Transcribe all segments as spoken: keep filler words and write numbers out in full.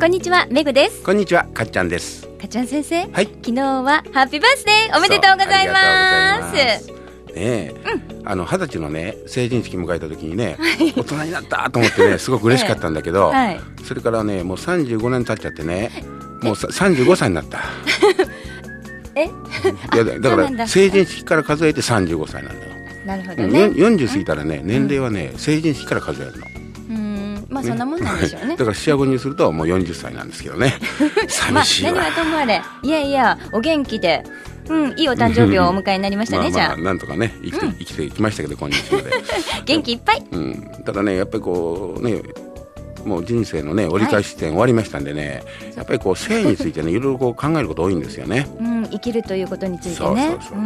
こんにちは、めぐです。 こんにちは、かっちゃんです。 かっちゃん先生、 はい、 昨日はハッピーバースデーおめでとうございます。 ねえ、うん、あの二十歳のね成人式迎えた時にね、はい、大人になったと思ってねすごく嬉しかったんだけど、えーはい、それからねもうさんじゅうごねん経っちゃってね、もうさんじゅうごさいになったえいやだから成人式から数えてさんじゅうごさいなんだよ。 なるほどね。 よんじゅう過ぎたらね、年齢はね、うん、成人式から数えるの。 まあそんなもんなんでしょうね。 だから四捨五入するともうよんじゅっさいなんですけどね。寂しいわ。 まあ、何はともあれ、いやいやお元気で、うん、いいお誕生日をお迎えになりましたね。まあまあ、 じゃあなんとかね生きて、うん、生きてきましたけど今日まで元気いっぱい、 うん、ただねやっぱりこうねもう人生のね折り返し地点終わりましたんでね、はい、やっぱりこう生についてねいろいろこう考えること多いんですよね、 うん、生きるということについてね。そうそうそうそう、うん、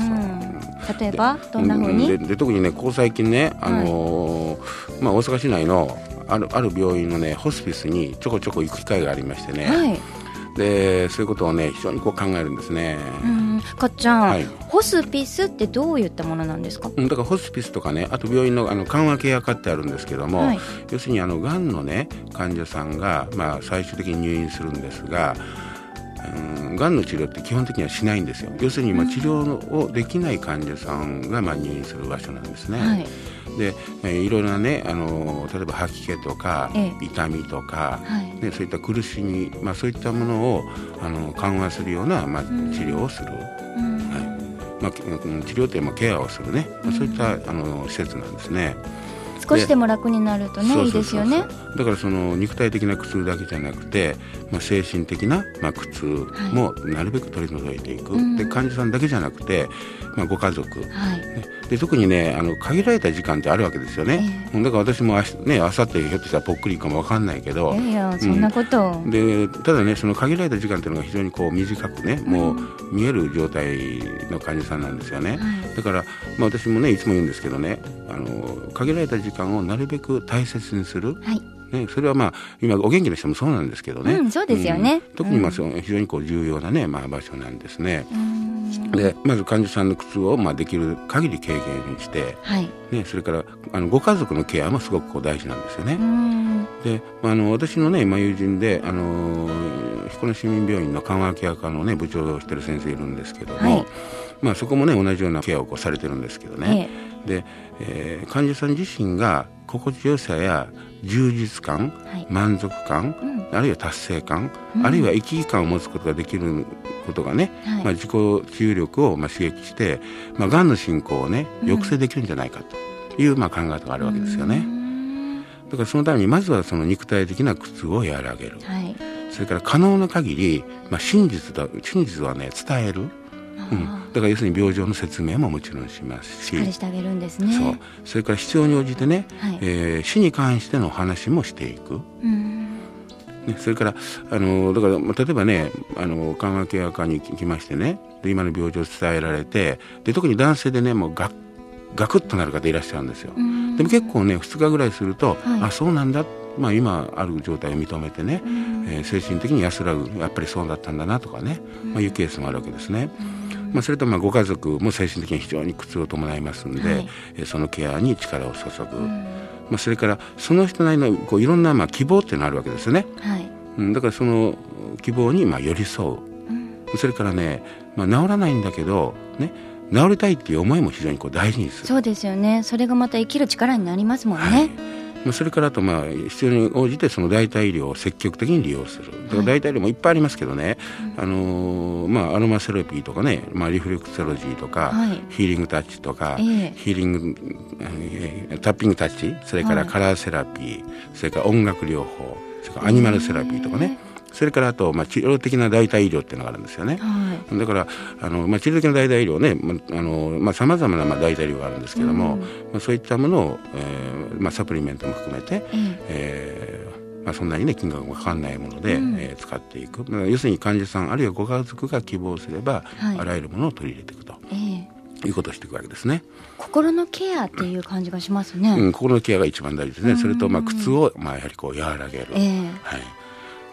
例えばどんな風にで, で, で特にねここ最近ね、あのーはいまあ、大阪市内のある、ある病院のねホスピスにちょこちょこ行く機会がありましてね、はい、でそういうことをね非常にこう考えるんですね。 うん、かっちゃん、はい、ホスピスってどういったものなんですか？ だからホスピスとかね、あと病院の、あの緩和ケア科ってあるんですけども、はい、要するにあのがんのね患者さんが、まあ、最終的に入院するんですが、うん、がんの治療って基本的にはしないんですよ。要するに、まあ、治療をできない患者さんが、まあ、入院する場所なんですね、はい、で、えー、いろいろなねあの例えば吐き気とか、ええ、痛みとか、はいね、そういった苦しみ、まあ、そういったものをあの緩和するような、まあ、治療をする、うんはいまあ、治療ってまあケアをするね、まあ、そういったあの施設なんですね。 少しでも楽になるとねいいですよね。 だからその肉体的な苦痛だけじゃなくて、まあ、精神的な、まあ、苦痛もなるべく取り除いていく、はい、で患者さんだけじゃなくて、まあ、ご家族、はいね、で特にねあの限られた時間ってあるわけですよね、えー、だから私もあさって、ね、ひょっとしたらぽっくりかも分かんないけど、 いやいやそんなこと、 うん、でただねその限られた時間っていうのが非常にこう短くね、うん、もう見える状態の患者さんなんですよね、はい、だから、まあ、私もねいつも言うんですけどねあの限られた時間をなるべく大切にする、はいね、それはまあ今お元気の人もそうなんですけどね、 うん、そうですよね、 うん、特にまあ非常にこう重要な、ねまあ、場所なんですね。でまず患者さんの苦痛をまあできる限り軽減にして、はいね、それからあのご家族のケアもすごくこう大事なんですよね。であの私の、ね、まあ、友人であの彦根市民病院の緩和ケア科の、ね、部長をしている先生いるんですけども、はいまあ、そこも、ね、同じようなケアをこうされてるんですけどね、ええでえー、患者さん自身が心地よさや充実感、はい、満足感、うん、あるいは達成感、うん、あるいは生き生き感を持つことができることがね、はいまあ、自己治癒力をまあ刺激して、まあ、がんの進行を、ね、抑制できるんじゃないかという、まあ、考え方があるわけですよね。だからそのためにまずはその肉体的な苦痛を和らげる、はい、それから可能な限り、まあ、真実だ真実は、ね、伝える、うん、だから要するに病状の説明ももちろんしますし、しっかりしてあげるんですね。 そうそれから必要に応じてね、はいえー、死に関しての話もしていく、うんね、それからあのだから、まあ、例えばねあの緩和ケア科に来ましてねで今の病状を伝えられてで特に男性でねもうガガクッとなる方いらっしゃるんですよ。でも結構ねふつかぐらいすると、はい、あそうなんだ、まあ、今ある状態を認めてね、えー、精神的に安らぐやっぱりそうだったんだなとかね、まあ、いうケースもあるわけですね。まあ、それとまあご家族も精神的に非常に苦痛を伴いますので、はいえー、そのケアに力を注ぐ、まあ、それからその人なりのこういろんなまあ希望っていうのがあるわけですよね、はいうん、だからその希望にまあ寄り添う、うん、それからね、まあ、治らないんだけどね治りたいっていう思いも非常にこう大事にする。 そうですよね。それがまた生きる力になりますもんね、はいまあ、それからあとまあ必要に応じてその代替医療を積極的に利用する。だから代替医療もいっぱいありますけどね、はいあのーまあ、アロマセラピーとかね、まあ、リフレクソロジーとか、はい、ヒーリングタッチとか、えー、ヒーリング、えー、タッピングタッチそれからカラーセラピー、はい、それから音楽療法それからアニマルセラピーとかね、えーそれからあと、まあ、治療的な代替医療っていうのがあるんですよね、はい、だからあの、まあ、治療的な代替医療ね、まあのまあ、様々なまあ代替医療があるんですけども、うんまあ、そういったものを、えーまあ、サプリメントも含めて、うんえーまあ、そんなに、ね、金額がかかんないもので、うんえー、使っていく、まあ、要するに患者さんあるいはご家族が希望すれば、はい、あらゆるものを取り入れていくと、えー、いうことをしていくわけですね。 心のケアっていう感じがしますね、 うん、心のケアが一番大事ですね。それと、まあ、苦痛を、まあ、やはりこう和らげる、えーはい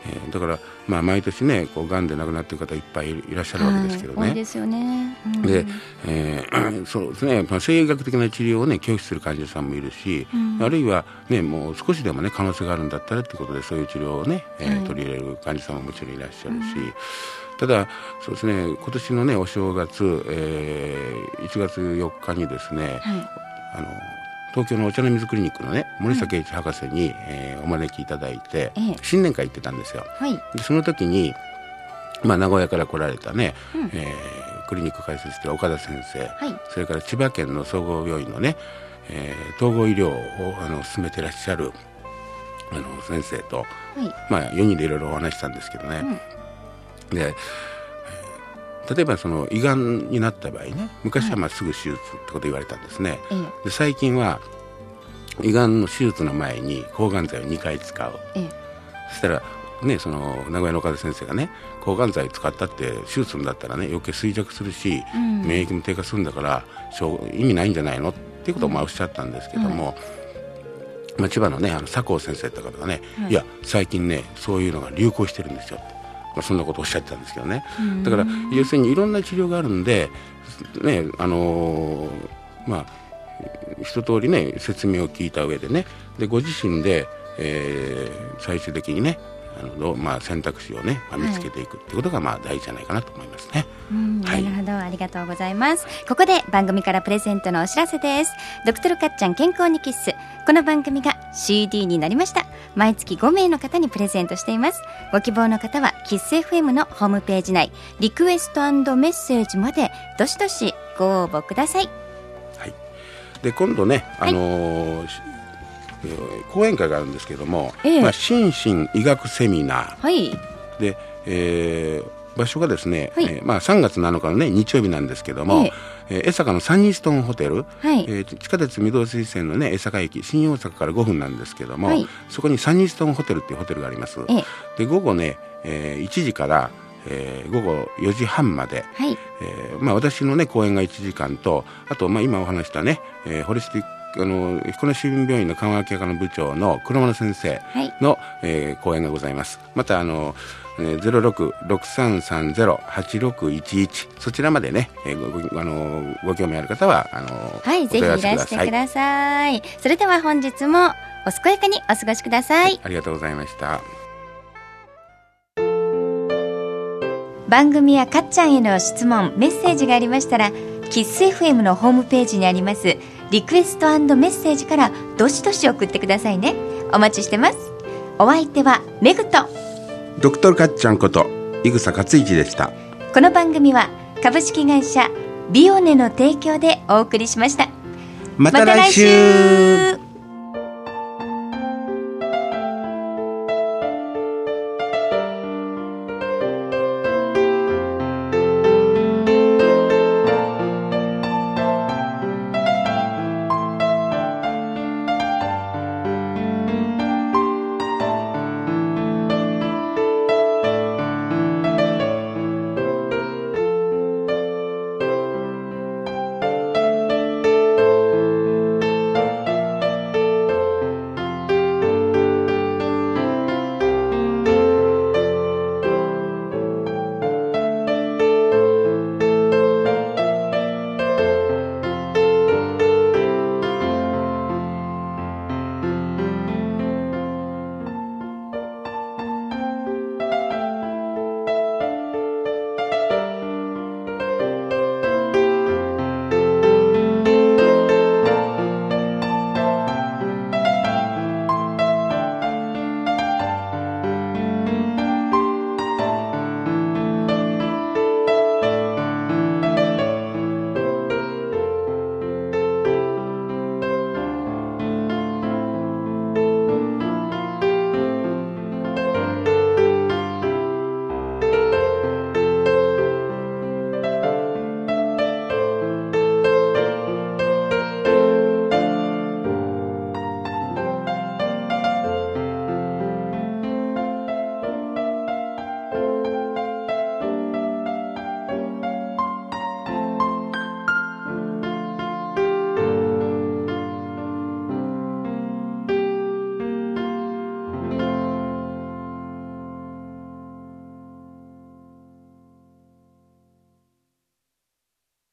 えー、だから、まあ、毎年ねこうがんで亡くなっている方いっぱいいらっしゃるわけですけどね、 はい、多いですよね、うん、 で、えー、そうですね、まあ、生理学的な治療をね拒否する患者さんもいるし、うん、あるいはねもう少しでもね可能性があるんだったらということでそういう治療をね、えーはい、取り入れる患者さんももちろんいらっしゃるし、うん、ただそうですね今年のねお正月、えー、いちがつよっかにですね、はい、あの東京のお茶の水クリニックのね森下圭一博士に、えー、お招きいただいて、ええ、新年会行ってたんですよ、はい、でその時に、まあ、名古屋から来られたね、うんえー、クリニック開設して岡田先生、はい、それから千葉県の総合病院のね、えー、統合医療をあの進めてらっしゃるあの先生と、はいまあ、よにんでいろいろお話したんですけどね、うん、で例えばその胃がんになった場合ね昔はまあすぐ手術ってこと言われたんですね、はい、で最近は胃がんの手術の前に抗がん剤をにかい使う、ええ、そしたら、ね、その名古屋の岡田先生がね抗がん剤使ったって手術だったらね余計衰弱するし、うん、免疫も低下するんだから意味ないんじゃないのっていうことをまあおっしゃったんですけども、うんまあ、千葉のねあの佐藤先生って方がね、はい、いや最近ねそういうのが流行してるんですよってまあ、そんなことをおっしゃってたんですけどねだから要するにいろんな治療があるんで、ねあのー、まあ一通りね説明を聞いた上でねでご自身で、えー、最終的にねあの、まあ、選択肢をね、まあ、見つけていくっていうことがまあ大事じゃないかなと思いますね、 うんはい、なるほどありがとうございます。ここで番組からプレゼントのお知らせです。ドクトルかっちゃん健康にキッスこの番組が シーディー になりました。毎月ごめいの方にプレゼントしています。ご希望の方はキッス エフエム のホームページ内リクエスト&メッセージまでどしどしご応募ください。 はい、で今度ね、あのーはいえー、講演会があるんですけども、えーまあ、心身医学セミナー、はい、で、えー、場所がですね、はいえーまあ、さんがつなのかの、ね、日曜日なんですけども、えーえー、江坂のサニーストーンホテル、はいえー、地下鉄御堂筋線の、ね、江坂駅新大阪からごふんなんですけども、はい、そこにサニーストーンホテルっていうホテルがあります、えー、で午後ね、えー、いちじからえー、ごごよじはんまで、はいえーまあ、私の、ね、講演がいちじかんとあと、まあ、今お話したね、えー、ホリスティックあの彦根市民病院の緩和ケア科の部長の黒間先生の、はいえー、講演がございます。またあのゼロろく ろくさんさんゼロ はちろくいちいちそちらまでね、えー、ご, あのご興味ある方はあのはいぜひいらしてください。それでは本日もお健やかにお過ごしください、はい、 ありがとうございました。 番組やかっちゃんへの質問メッセージがありましたらキッス エフエム のホームページにありますリクエスト&メッセージからどしどし送ってくださいね。お待ちしてます。お相手はメグとドクトルかっちゃんこと井草克一でした。 この番組は株式会社ビオネの提供でお送りしました。 また来週。